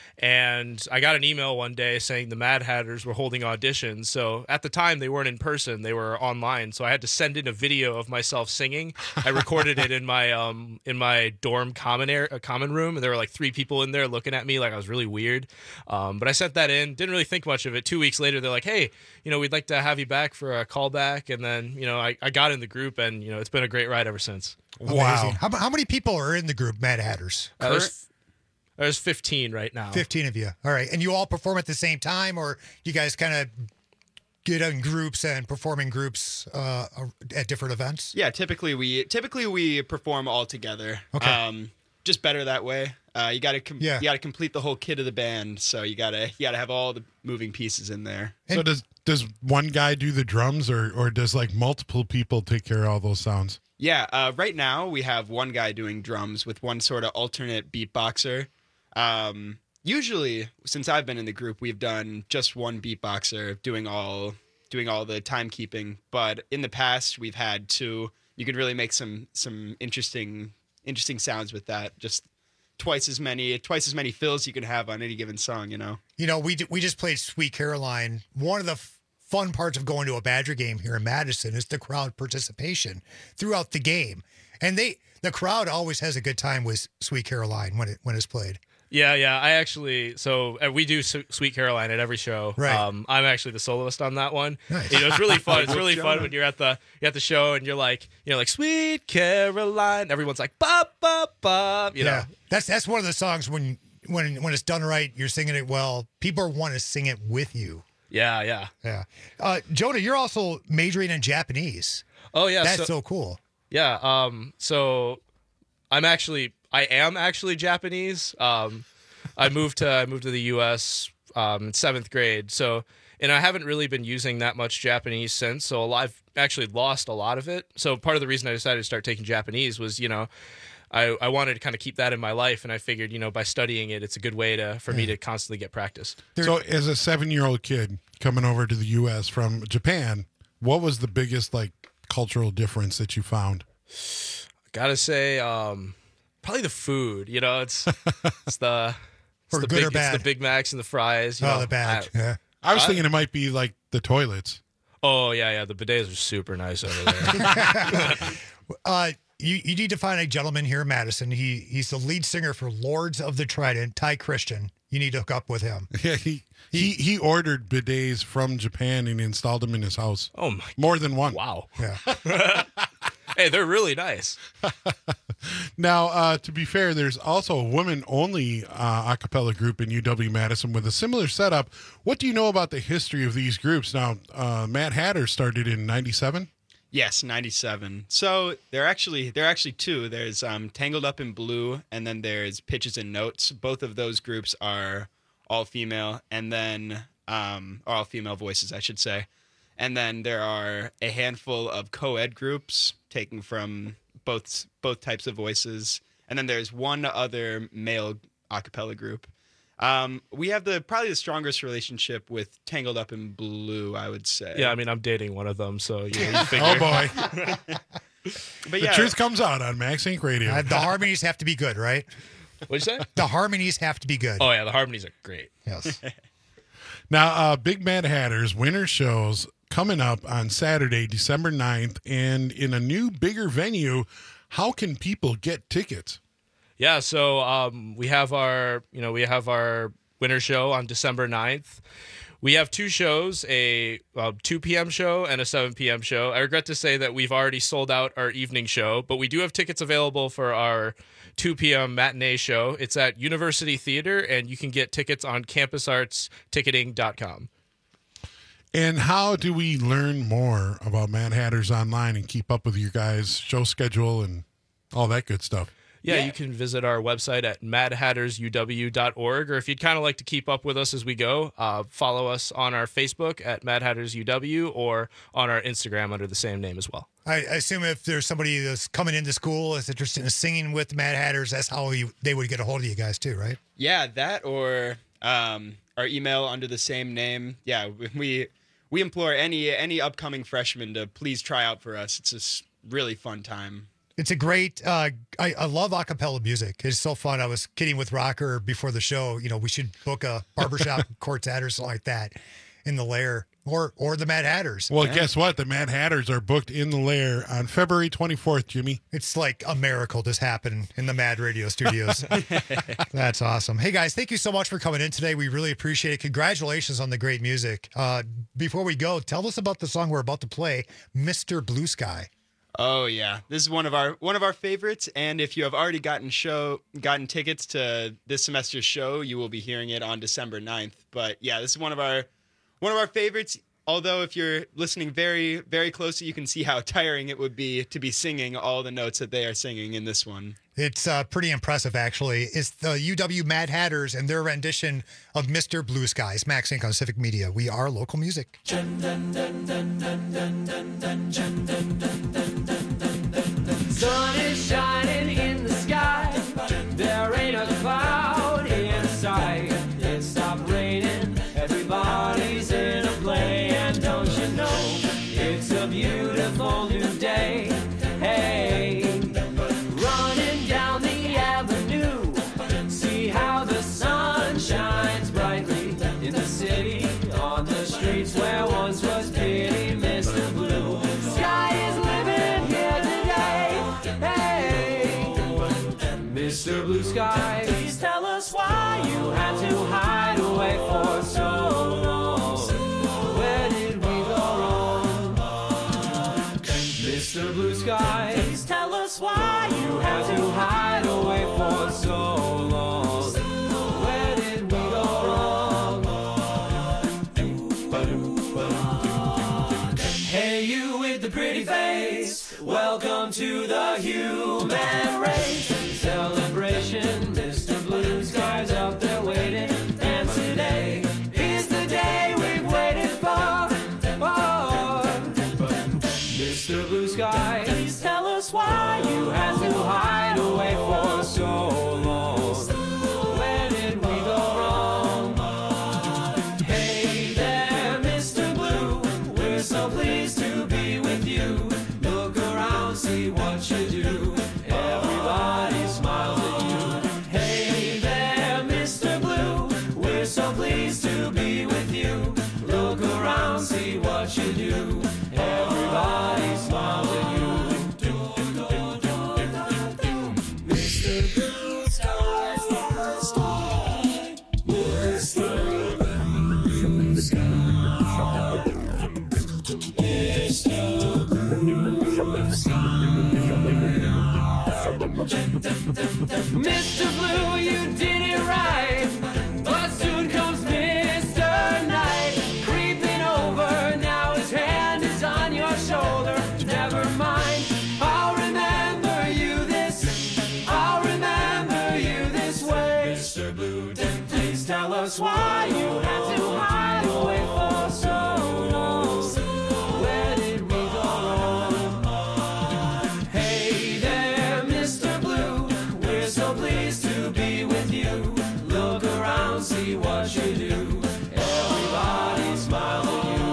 And I got an email one day saying the Mad Hatters were holding auditions. So at the time, they weren't in person; they were online. So I had to send in a video of myself singing. I recorded it in my um in my dorm common air uh, common room, and there were like three people in there looking at me like I was really weird. Um, but I sent that in. Didn't really think much of it. Two weeks later, they're like, "Hey, you know, we'd like to have you back for a callback." And then you know, I, I got in the group, and you know, it's been a great ride ever since. Amazing. How, how many people are in the group Mad Hatters? Uh, there's, there's fifteen right now. fifteen of you. All right. And you all perform at the same time, or you guys kind of get in groups and perform in groups uh, at different events? Yeah, typically we typically we perform all together. Okay. Um, just better that way. Uh, you got to com- Yeah. you got to complete the whole kit of the band, so you gotta you gotta have all the moving pieces in there. So does does one guy do the drums, or or does like multiple people take care of all those sounds? Yeah, uh, right now we have one guy doing drums with one sort of alternate beatboxer. Um, usually, since I've been in the group, we've done just one beatboxer doing all doing all the timekeeping. But in the past, we've had two. You could really make some some interesting interesting sounds with that. Just twice as many twice as many fills you can have on any given song. You know. You know, we d- we just played Sweet Caroline. One of the f- fun parts of going to a Badger game here in Madison is the crowd participation throughout the game, and they the crowd always has a good time with Sweet Caroline when it when it's played. Yeah, yeah. I actually, so uh, we do Su- Sweet Caroline at every show. Right. Um, I'm actually the soloist on that one. Nice. You know, it's really fun. It's Good really job. fun when you're at the you're at the show and you're like, you know, like Sweet Caroline. Everyone's like, bop, bop, bop. You yeah, know. that's that's one of the songs when when when it's done right, you're singing it well. People want to sing it with you. Yeah, yeah, yeah. Uh, Jonah, you're also majoring in Japanese. Oh yeah, that's so, cool. Yeah. Um. So I'm actually. I am actually Japanese. Um, I moved to I moved to the U S um, in seventh grade. So, and I haven't really been using that much Japanese since. So a lot, I've actually lost a lot of it. So part of the reason I decided to start taking Japanese was, you know, I, I wanted to kind of keep that in my life, and I figured, you know, by studying it, it's a good way to for me to constantly get practice. So, as a seven-year-old kid coming over to the U S from Japan, what was the biggest like cultural difference that you found? Gotta say, um, probably the food. You know, it's it's the it's For the good big, or bad? It's the Big Macs and the fries. You Oh, know, the bad. I, Yeah. I was I- thinking it might be like the toilets. Oh yeah, yeah. The bidets are super nice over there. Uh, you, you need to find a gentleman here in Madison. He he's the lead singer for Lords of the Trident, Ty Christian. You need to hook up with him. Yeah, he he he ordered bidets from Japan and installed them in his house. Oh my! More than one. Wow. Yeah. Hey, they're really nice. Now, uh, to be fair, there's also a women-only uh, a cappella group in U W-Madison with a similar setup. What do you know about the history of these groups? Now, uh, Mad Hatter started in ninety-seven. Yes, ninety-seven. So they're actually they're actually two. There's um, Tangled Up in Blue, and then there's Pitches and Notes. Both of those groups are all female, and then um, or all female voices, I should say. And then there are a handful of co-ed groups taken from both both types of voices, and then there's one other male a cappella group. Um, we have the probably the strongest relationship with Tangled Up in Blue, I would say. Yeah, I mean, I'm dating one of them, so you, know, you figure. Oh boy! But the yeah, truth comes out on Max Inc Radio. Uh, the harmonies have to be good, right? What'd you say? The harmonies have to be good. Oh yeah, the harmonies are great. Yes. Now, uh, Big Mad Hatters winter shows coming up on Saturday, December ninth, and in a new, bigger venue. How can people get tickets? Yeah, so um, we have our, you know, we have our winter show on December ninth. We have two shows, a uh, two p.m. show and a seven p.m. show. I regret to say that we've already sold out our evening show, but we do have tickets available for our two p.m. matinee show. It's at University Theater, and you can get tickets on campus arts ticketing dot com. And how do we learn more about Mad Hatters online and keep up with your guys' show schedule and all that good stuff? Yeah, you can visit our website at mad hatters u w dot org, or if you'd kind of like to keep up with us as we go, uh, follow us on our Facebook at Mad Hatters U W or on our Instagram under the same name as well. I, I assume if there's somebody that's coming into school that's interested in singing with the Mad Hatters, that's how you, they would get a hold of you guys too, right? Yeah, that or um, our email under the same name. Yeah, we we implore any any upcoming freshmen to please try out for us. It's just really fun time. It's a great, uh, I, I love a cappella music. It's so fun. I was kidding with Rocker before the show. You know, we should book a barbershop quartet or something like that in the Lair or or the Mad Hatters. Well, Yeah. guess what? The Mad Hatters are booked in the Lair on February twenty-fourth, Jimmy. It's like a miracle just happened in the Mad Radio studios. That's awesome. Hey, guys, thank you so much for coming in today. We really appreciate it. Congratulations on the great music. Uh, before we go, tell us about the song we're about to play, Mister Blue Sky. Oh yeah, this is one of our one of our favorites. And if you have already gotten show gotten tickets to this semester's show, you will be hearing it on December ninth. But yeah, this is one of our one of our favorites. Although if you're listening very very closely, you can see how tiring it would be to be singing all the notes that they are singing in this one. It's uh, pretty impressive, actually. It's the U W Mad Hatters and their rendition of Mister Blue Skies. Max Inc on Civic Media. We are local music. Sun is shining in the sky. There ain't a cloud in sight. It stopped raining. Everybody's in a play. And don't you know, it's a beautiful new day. Hey, running down the avenue. See how the sun shines brightly in the city. On the streets where once was pity, Mister Blue Sky is living here today. Hey, Mister Blue Sky, please tell us why you had to hide away for so long. Where did we go wrong? Mister Blue Sky, please tell us why you had to hide away for so long. Where did we go wrong? Hey, you with the pretty face, welcome to the human race. Celebrate Mister Blue, you did it right. But soon comes Mister Knight, creeping over. Now his hand is on your shoulder. Never mind, I'll remember you this. I'll remember you this way. Mister Blue, please tell us why you had to hide away for so long. Where did we go wrong? Hey there, Mister Blue, we're so pleased to be with you. Look around, see what you do. Everybody smile at you.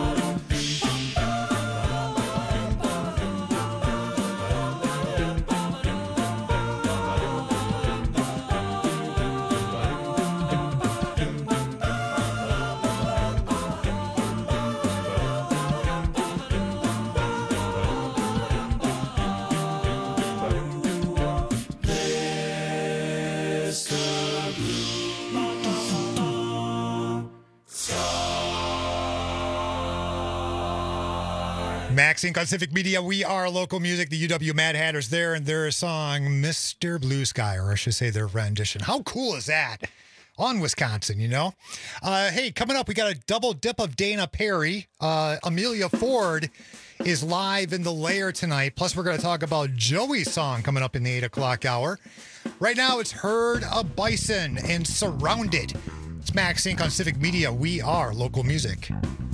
Max Inc on Civic Media. We are local music. The U W Mad Hatters there, and their song Mister Blue Sky, or I should say their rendition. How cool is that? On Wisconsin, you know? Uh, hey, coming up, we got a double dip of Dana Perry. Uh, Amelia Ford is live in the Lair tonight. Plus, we're going to talk about Joey's song coming up in the eight o'clock hour. Right now, it's Herd of Bison and Surrounded. It's Max Inc on Civic Media. We are local music.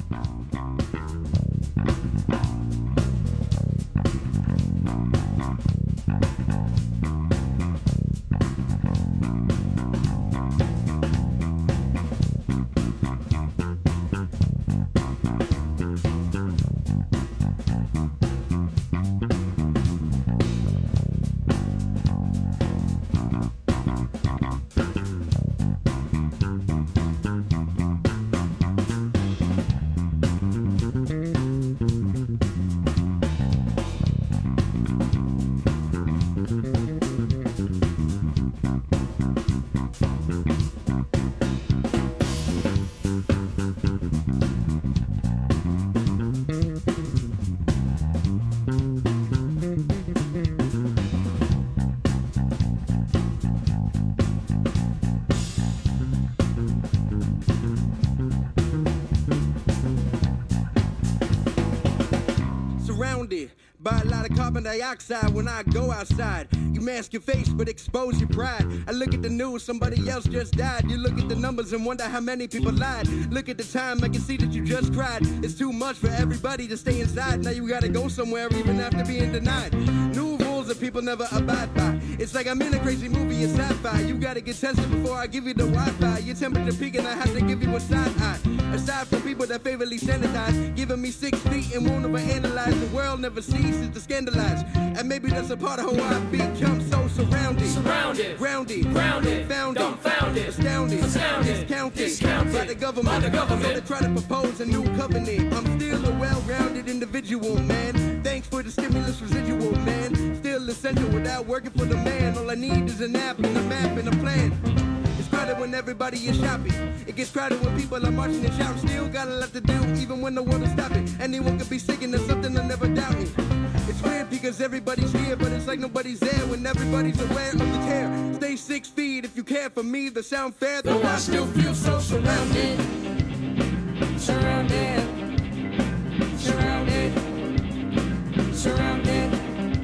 Surrounded by a lot of carbon dioxide when I go outside. You mask your face but expose your pride. I look at the news, somebody else just died. You look at the numbers and wonder how many people lied. Look at the time, I can see that you just cried. It's too much for everybody to stay inside. Now you gotta go somewhere even after being denied. New rules that people never abide by. It's like I'm in a crazy movie, it's sci-fi. You gotta get tested before I give you the Wi-Fi. Your temperature peaking, I have to give you a side eye. Aside from people that favorably sanitize, giving me six feet and won't overanalyze. The world never ceases to scandalize. And maybe that's a part of how I become so surrounded. Surrounded, grounded, grounded, founded, dumbfounded, astounded, astounded, discounted, discounted by the government. by the government. So they try to propose a new covenant. I'm still a well-rounded individual, man. Thanks for the stimulus residual, man. Still essential without working for the man. All I need is an app and a map and a plan. It's crowded when everybody is shopping. It gets crowded when people are marching and shouting. Still got a lot to do, even when the world is stopping. Anyone could be sick and there's something I never doubted. It's weird because everybody's here, but it's like nobody's there when everybody's aware of the tear. Stay six feet if you care for me. The sound fair, though I still feel so surrounded. Surrounded, surrounded, surrounded.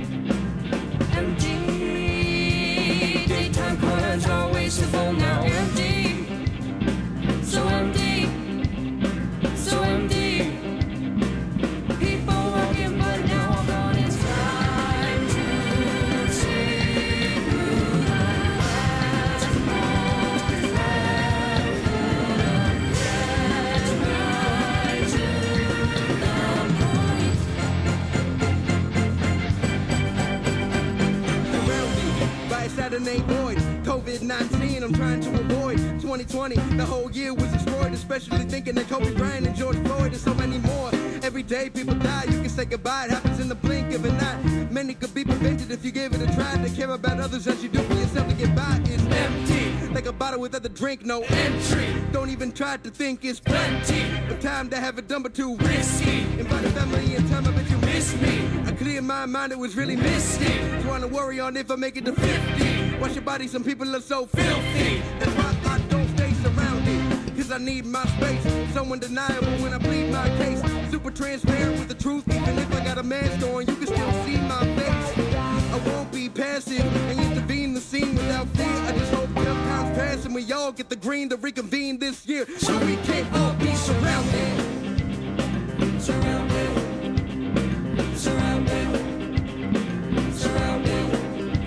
Empty, daytime crowds always so full now. Empty, so empty, so empty. People walking, but now all gone. It's time to see through the last of Saturday void. COVID nineteen, I'm trying to avoid. twenty twenty, the whole year was destroyed, especially thinking that Kobe Bryant and George Floyd and so many more. Every day people die, you can say goodbye, it happens in the blink of an eye. Many could be prevented if you gave it a try. To care about others as you do for yourself to get by is empty. Like a bottle without the drink, no entry. Don't even try to think it's plenty. The time to have it done but too risky. Invite a family and time, I bet you miss me. I cleared my mind, it was really misty. wanna worry on if I make it to fifty. Watch your body, some people are so filthy. That's why I don't stay surrounded, cause I need my space. So undeniable when I plead my case. Super transparent with the truth, even if I got a mask on, you can still see my face. I won't be passive and intervene the scene without fear. I just hope tough times pass and we all get the green to reconvene this year, so we can all be surrounded. Surrounded. Surrounded. Surrounded.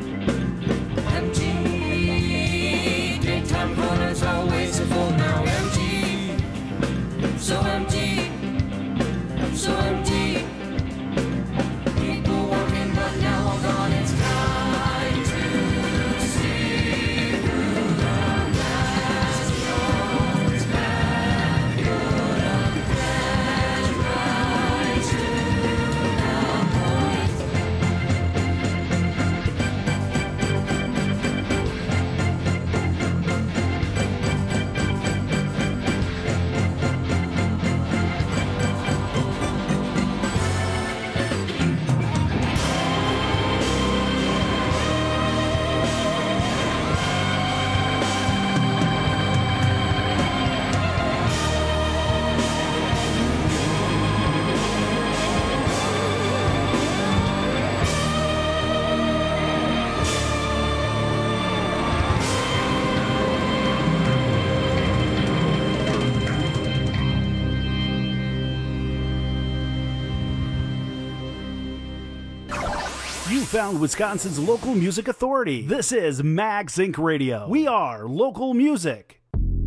Empty. Daytime corners always so full, now empty. So empty. So empty. People walking but now all gone. It's time to see through the mask. Yours have put a flash right to the point. You found Wisconsin's local music authority. This is Max Inc Radio. We are local music.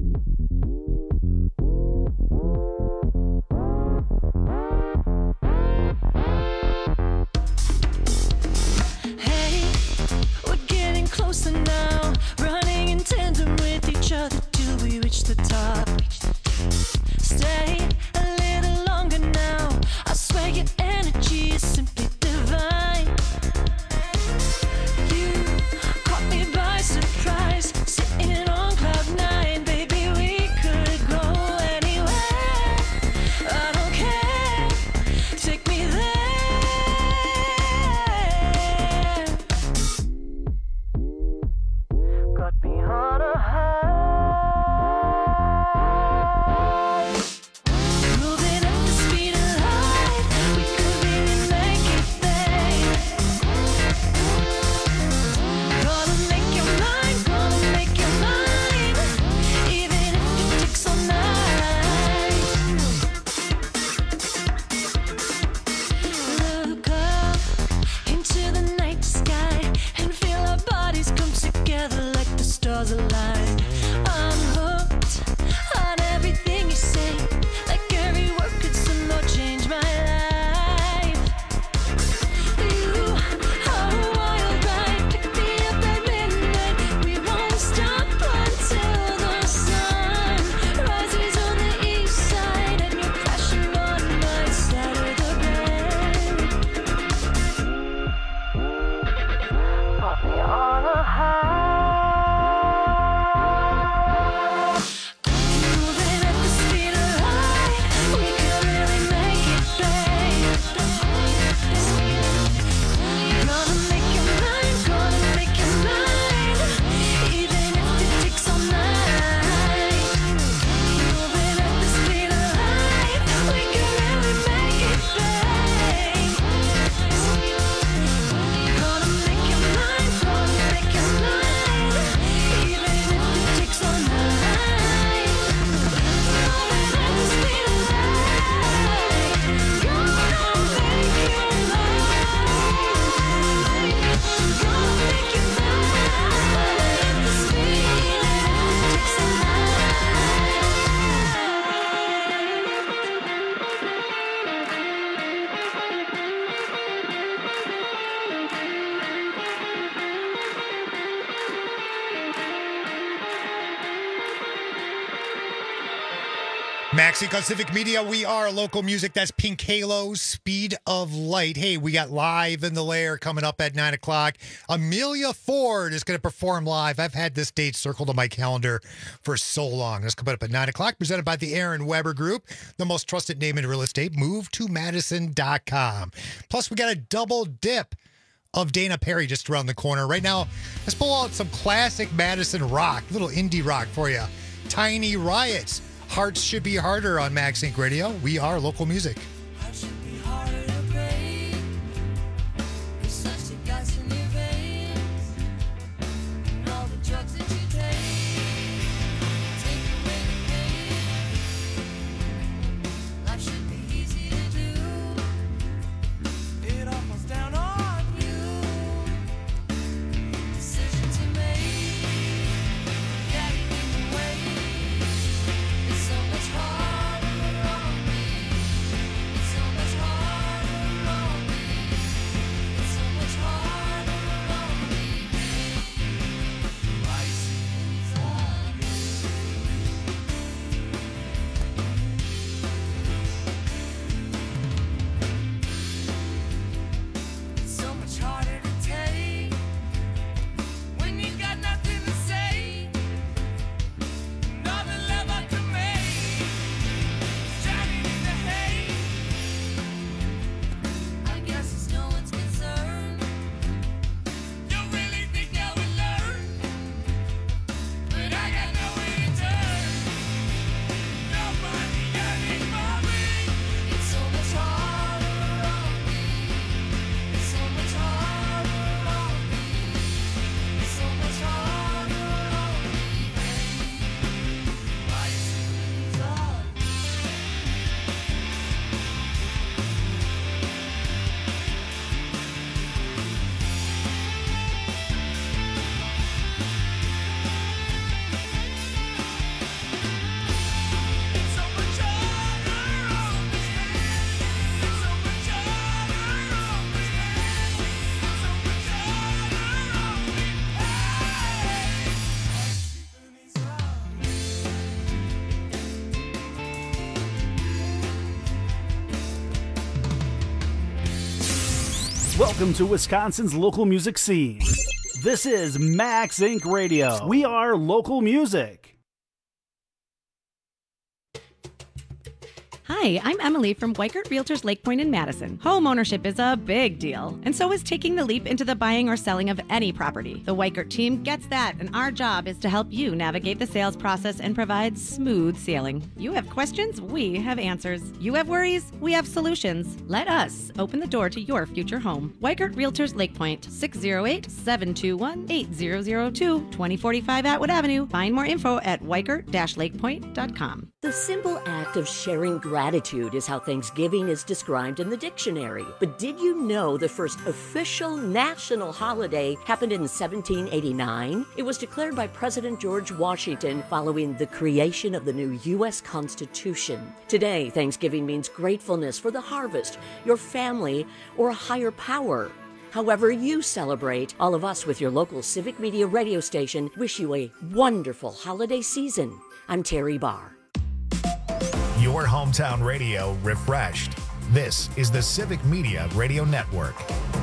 Hey, we're getting closer now, running in tandem with each other till we reach the top. Stay a little longer now, I swear your energy is simply divine. You caught me by surprise, sitting on cloud nine, baby, we could go anywhere. I don't care, take me there. Got me on a high. Moving at the speed of light, we could really make it, babe. Gonna make your mind, gonna make your mind, even if it takes all night. Look up into the night sky and feel our bodies come together like the stars align. I'm hooked on everything you say, like every word could somehow change my life. You are a wild ride, pick me up at midnight. We won't stop until the sun rises on the east side and you're crashing on my side of the bed. Put me on a high. Moving at the speed of light, we could really make it, babe. Gonna make your mind, gonna make your mind, even if it takes all night. Moving at the speed of light, we could really make it, babe. Gonna make your mind, gonna make your mind, even if it takes all night. Moving at the speed of light, gonna make your mind, gonna make your mind at the speed of takes all Maxi on Civic Media, we are local music. That's Pink Halo, Speed of Light. Hey, we got Live in the Lair coming up at nine o'clock. Amelia Ford is going to perform live. I've had this date circled on my calendar for so long. It's coming up at nine o'clock, presented by the Aaron Weber Group, the most trusted name in real estate. Move to Madison dot com. Plus, we got a double dip of Dana Perry just around the corner. Right now, let's pull out some classic Madison rock, little indie rock for you. Tiny Riots. Hearts Should Be Harder on Max Inc Radio. We are local music. Welcome to Wisconsin's local music scene. This is Max Inc Radio. We are local music. Hi, I'm Emily from Weikert Realtors Lake Point in Madison. Home ownership is a big deal, and so is taking the leap into the buying or selling of any property. The Weikert team gets that, and our job is to help you navigate the sales process and provide smooth sailing. You have questions, we have answers. You have worries, we have solutions. Let us open the door to your future home. Weikert Realtors Lake Point, six oh eight, seven two one, eight zero zero two, twenty forty-five Atwood Avenue. Find more info at weikert dash lakepoint dot com. The simple act of sharing gratitude is how Thanksgiving is described in the dictionary. But did you know the first official national holiday happened in seventeen eighty-nine? It was declared by President George Washington following the creation of the new U S Constitution. Today, Thanksgiving means gratefulness for the harvest, your family, or a higher power. However you celebrate, all of us with your local Civic Media radio station wish you a wonderful holiday season. I'm Terry Barr. Your hometown radio refreshed. This is the Civic Media Radio Network.